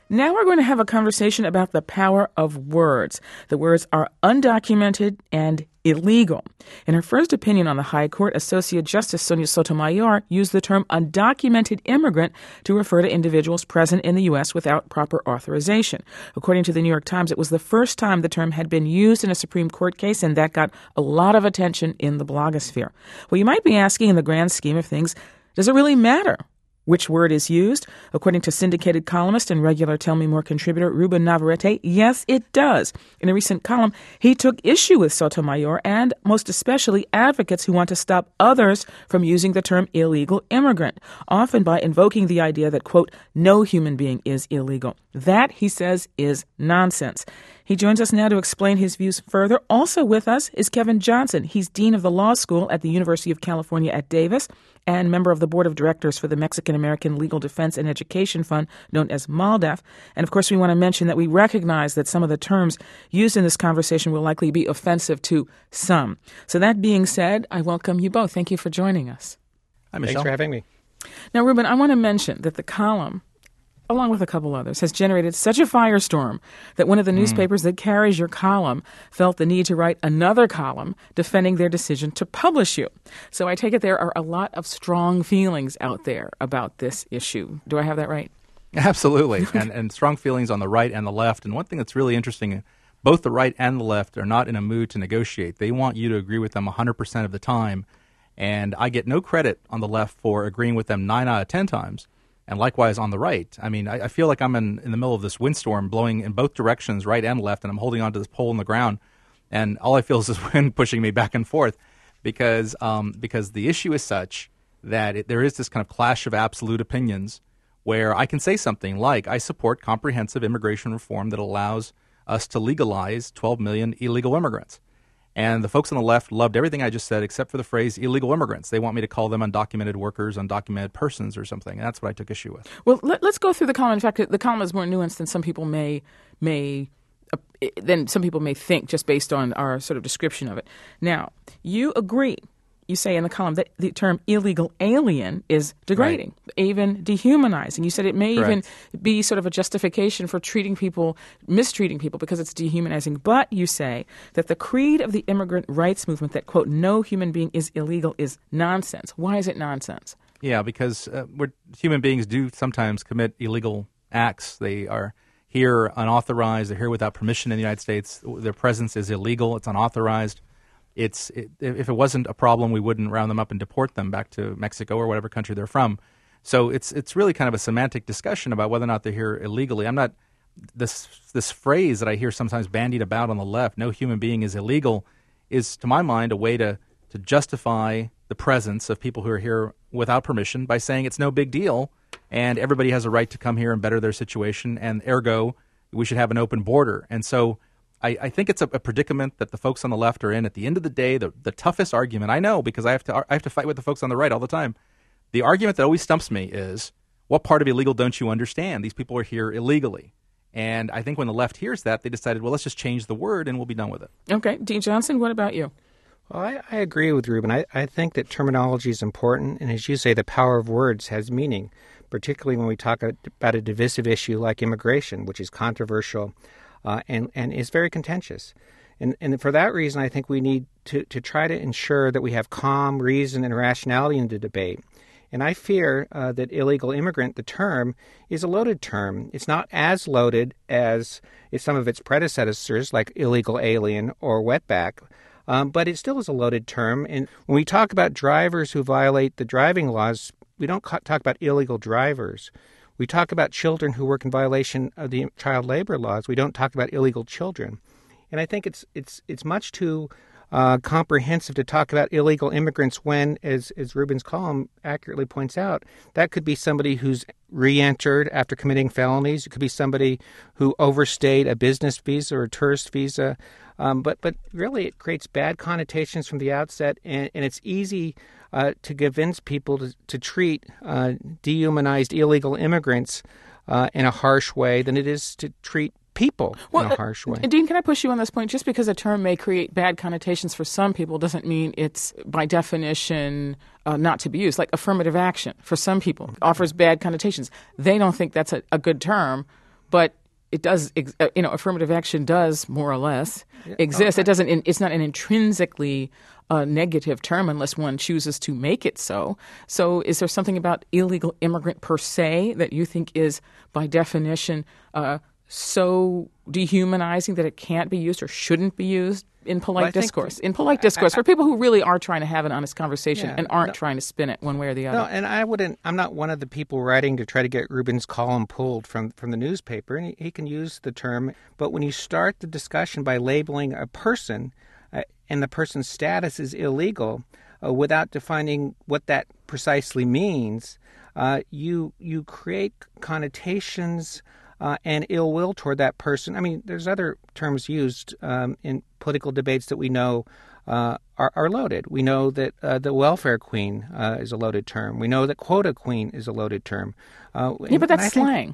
Now we're going to have a conversation about the power of words. The words are undocumented and illegal. In her first opinion on the High Court, Associate Justice Sonia Sotomayor used the term undocumented immigrant to refer to individuals present in the U.S. without proper authorization. According to the New York Times, it was the first time the term had been used in a Supreme Court case, and that got a lot of attention in the blogosphere. Well, you might be asking, in the grand scheme of things, does it really matter which word is used? According to syndicated columnist and regular Tell Me More contributor Ruben Navarrete, yes, it does. In a recent column, he took issue with Sotomayor and, most especially, advocates who want to stop others from using the term illegal immigrant, often by invoking the idea that, quote, no human being is illegal. That, he says, is nonsense. He joins us now to explain his views further. Also with us is Kevin Johnson. He's Dean of the Law School at the University of California at Davis and member of the Board of Directors for the Mexican American Legal Defense and Education Fund, known as MALDEF. And, of course, we want to mention that we recognize that some of the terms used in this conversation will likely be offensive to some. So that being said, I welcome you both. Thank you for joining us. Hi, Michelle. Thanks for having me. Now, Ruben, I want to mention that the column, along with a couple others, has generated such a firestorm that one of the newspapers that carries your column felt the need to write another column defending their decision to publish you. So I take it there are a lot of strong feelings out there about this issue. Do I have that right? Absolutely, and strong feelings on the right and the left. And one thing that's really interesting, both the right and the left are not in a mood to negotiate. They want you to agree with them 100% of the time. And I get no credit on the left for agreeing with them 9 out of 10 times. And likewise on the right. I mean, I feel like I'm in the middle of this windstorm blowing in both directions, right and left, and I'm holding onto this pole in the ground. And all I feel is this wind pushing me back and forth because the issue is such that there is this kind of clash of absolute opinions where I can say something like, I support comprehensive immigration reform that allows us to legalize 12 million illegal immigrants. And the folks on the left loved everything I just said except for the phrase illegal immigrants. They want me to call them undocumented workers, undocumented persons or something. And that's what I took issue with. Well, let's go through the column. In fact, the column is more nuanced than some people may think just based on our sort of description of it. Now, you agree. You say in the column that the term illegal alien is degrading, right, even dehumanizing. You said it may Correct. even be sort of a justification for mistreating people because it's dehumanizing. But you say that the creed of the immigrant rights movement that, quote, no human being is illegal is nonsense. Why is it nonsense? Yeah, because human beings do sometimes commit illegal acts. They are here unauthorized. They're here without permission in the United States. Their presence is illegal. It's unauthorized. If it wasn't a problem, we wouldn't round them up and deport them back to Mexico or whatever country they're from. So it's really kind of a semantic discussion about whether or not they're here illegally. I'm not this phrase that I hear sometimes bandied about on the left, no human being is illegal, is to my mind a way to justify the presence of people who are here without permission by saying it's no big deal and everybody has a right to come here and better their situation, and ergo we should have an open border. And so I think it's a predicament that the folks on the left are in. At the end of the day, the toughest argument, I know because I have to fight with the folks on the right all the time. The argument that always stumps me is, what part of illegal don't you understand? These people are here illegally. And I think when the left hears that, they decided, well, let's just change the word and we'll be done with it. Okay. Dean Johnson, what about you? Well, I agree with Ruben. I think that terminology is important. And as you say, the power of words has meaning, particularly when we talk about a divisive issue like immigration, which is controversial and is very contentious. And for that reason, I think we need to try to ensure that we have calm reason and rationality in the debate. And I fear that illegal immigrant, the term, is a loaded term. It's not as loaded as some of its predecessors, like illegal alien or wetback, but it still is a loaded term. And when we talk about drivers who violate the driving laws, we don't talk about illegal drivers. We talk about children who work in violation of the child labor laws. We don't talk about illegal children. And I think it's much too comprehensive to talk about illegal immigrants when, as Ruben's column accurately points out, that could be somebody who's re-entered after committing felonies. It could be somebody who overstayed a business visa or a tourist visa. But really it creates bad connotations from the outset, and it's easy to convince people to treat dehumanized illegal immigrants in a harsh way than it is to treat people in a harsh way. Dean, can I push you on this point? Just because a term may create bad connotations for some people doesn't mean it's, by definition, not to be used. Like affirmative action, for some people, offers bad connotations. They don't think that's a good term, but it does, affirmative action does more or less exist. It doesn't. It's not an intrinsically negative term unless one chooses to make it so. So, is there something about illegal immigrant per se that you think is, by definition, so dehumanizing that it can't be used or shouldn't be used in polite discourse? In polite discourse, for people who really are trying to have an honest conversation and aren't trying to spin it one way or the other. No, and I'm not one of the people writing to try to get Ruben's column pulled from the newspaper, and he can use the term. But when you start the discussion by labeling a person and the person's status is illegal without defining what that precisely means, you create connotations and ill will toward that person. I mean, there's other terms used in political debates that we know are loaded. We know that the welfare queen is a loaded term. We know that quota queen is a loaded term. But that's slang.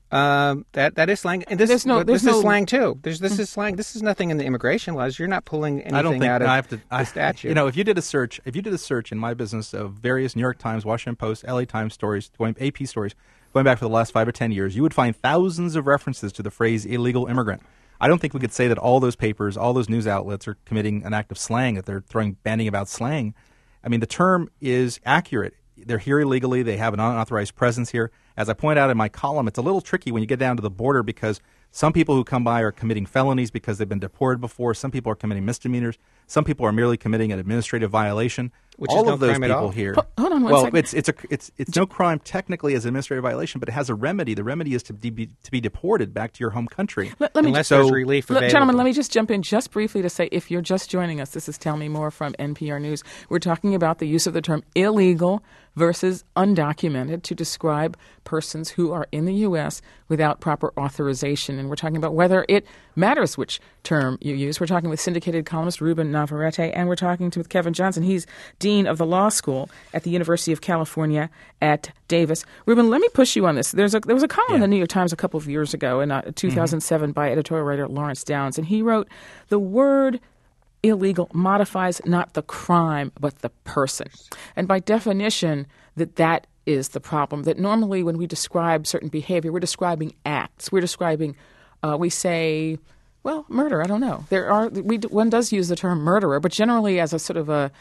That is slang. And this is slang too. This is slang. This is nothing in the immigration laws. You're not pulling anything out of the statute. If you did a search in my business of various New York Times, Washington Post, LA Times stories, AP stories, going back for the last 5 or 10 years, you would find thousands of references to the phrase illegal immigrant. I don't think we could say that all those papers, all those news outlets are committing an act of slang, that they're banning about slang. I mean, the term is accurate. They're here illegally. They have an unauthorized presence here. As I point out in my column, it's a little tricky when you get down to the border because some people who come by are committing felonies because they've been deported before. Some people are committing misdemeanors. Some people are merely committing an administrative violation. Which all is no of those crime at people all. here. Hold on one second. It's no crime technically as an administrative violation, but it has a remedy. The remedy is to be deported back to your home country. Unless there's relief available. Gentlemen, let me just jump in just briefly to say, if you're just joining us, this is Tell Me More from NPR News. We're talking about the use of the term illegal versus undocumented to describe persons who are in the U.S. without proper authorization. And we're talking about whether it matters which term you use. We're talking with syndicated columnist Ruben Navarrete, and we're talking with Kevin Johnson. He's Dean of the Law School at the University of California at Davis. Ruben, let me push you on this. There was a column in the New York Times a couple of years ago in 2007 by editorial writer Lawrence Downs, and he wrote, "The word illegal modifies not the crime but the person." And by definition, that is the problem, that normally when we describe certain behavior, we're describing acts. We're describing, we say, well, murder, I don't know. One does use the term murderer, but generally as a sort of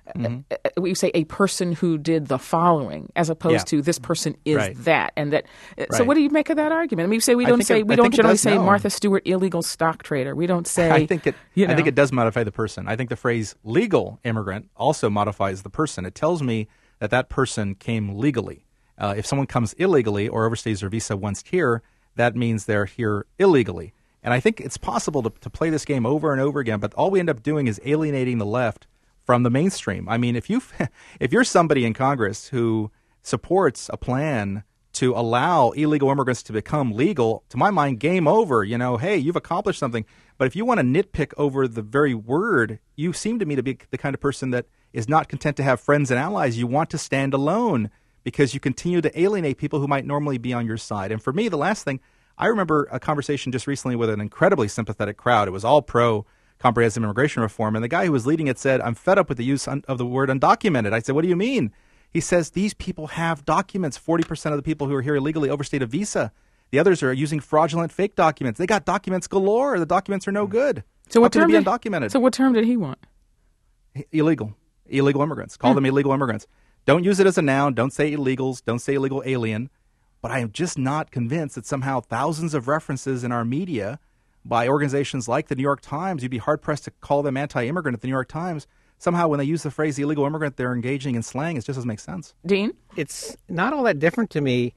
we say a person who did the following, as opposed to this person is that, and that. So, what do you make of that argument? I mean, we don't generally say Martha Stewart illegal stock trader. We don't say. I think it does modify the person. I think the phrase legal immigrant also modifies the person. It tells me that person came legally. If someone comes illegally or overstays their visa once here, that means they're here illegally. And I think it's possible to play this game over and over again, but all we end up doing is alienating the left from the mainstream. I mean, if you're somebody in Congress who supports a plan to allow illegal immigrants to become legal, to my mind, game over. Hey, you've accomplished something. But if you want to nitpick over the very word, you seem to me to be the kind of person that is not content to have friends and allies. You want to stand alone because you continue to alienate people who might normally be on your side. And for me, the last thing, I remember a conversation just recently with an incredibly sympathetic crowd. It was all pro comprehensive immigration reform. And the guy who was leading it said, "I'm fed up with the use of the word undocumented." I said, "What do you mean?" He says, "These people have documents. 40% of the people who are here illegally overstayed a visa. The others are using fraudulent fake documents. They got documents galore. The documents are no good. So what term be undocumented?" So what term did he want? Illegal immigrants. Call them illegal immigrants. Don't use it as a noun. Don't say illegals. Don't say illegal alien. But I am just not convinced that somehow thousands of references in our media by organizations like the New York Times, you'd be hard-pressed to call them anti-immigrant at the New York Times. Somehow when they use the phrase illegal immigrant, they're engaging in slang. It just doesn't make sense. Dean? It's not all that different to me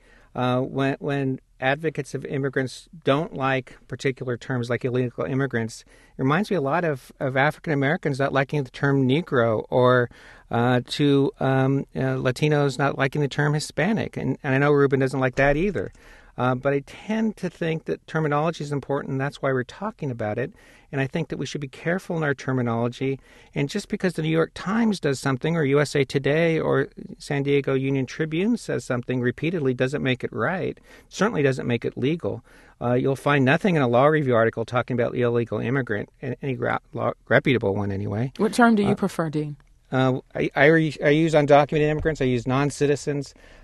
when advocates of immigrants don't like particular terms like illegal immigrants. It reminds me a lot of African Americans not liking the term Negro, or to Latinos not liking the term Hispanic. And I know Ruben doesn't like that either. But I tend to think that terminology is important, and that's why we're talking about it. And I think that we should be careful in our terminology. And just because the New York Times does something, or USA Today, or San Diego Union Tribune says something repeatedly, doesn't make it right. Certainly doesn't make it legal. You'll find nothing in a law review article talking about illegal immigrant, any reputable one anyway. What term do you prefer, Dean? I use undocumented immigrants. I use non-citizens.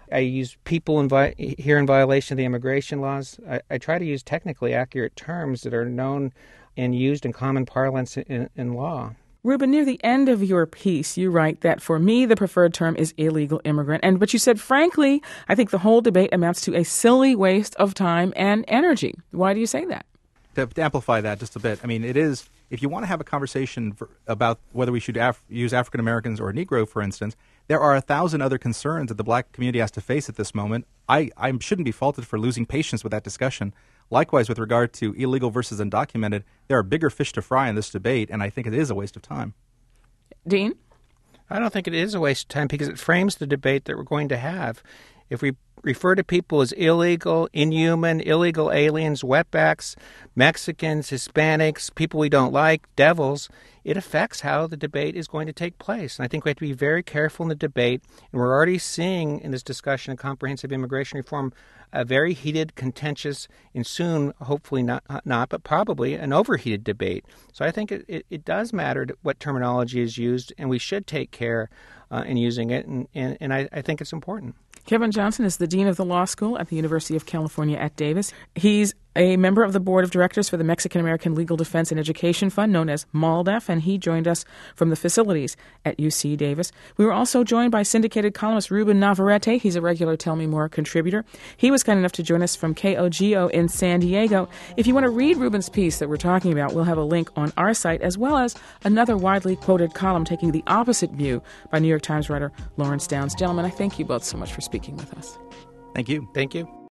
I use people here in violation of the immigration laws. I try to use technically accurate terms that are known and used in common parlance in law. Ruben, near the end of your piece, you write that for me, the preferred term is illegal immigrant. But you said, frankly, I think the whole debate amounts to a silly waste of time and energy. Why do you say that? To amplify that just a bit, I mean, it is, if you want to have a conversation about whether we should use African Americans or Negro, for instance, there are 1,000 other concerns that the black community has to face at this moment. I shouldn't be faulted for losing patience with that discussion. Likewise, with regard to illegal versus undocumented, there are bigger fish to fry in this debate, and I think it is a waste of time. Dean? I don't think it is a waste of time because it frames the debate that we're going to have. If we refer to people as illegal, inhuman, illegal aliens, wetbacks, Mexicans, Hispanics, people we don't like, devils, it affects how the debate is going to take place. And I think we have to be very careful in the debate. And we're already seeing in this discussion of comprehensive immigration reform a very heated, contentious, and soon, hopefully not, but probably an overheated debate. So I think it does matter what terminology is used, and we should take care in using it, and I think it's important. Kevin Johnson is the Dean of the Law School at the University of California at Davis. He's a member of the Board of Directors for the Mexican American Legal Defense and Education Fund, known as MALDEF, and he joined us from the facilities at UC Davis. We were also joined by syndicated columnist Ruben Navarrete. He's a regular Tell Me More contributor. He was kind enough to join us from KOGO in San Diego. If you want to read Ruben's piece that we're talking about, we'll have a link on our site, as well as another widely quoted column taking the opposite view by New York Times writer Lawrence Downs. Gentlemen, I thank you both so much for speaking with us. Thank you. Thank you.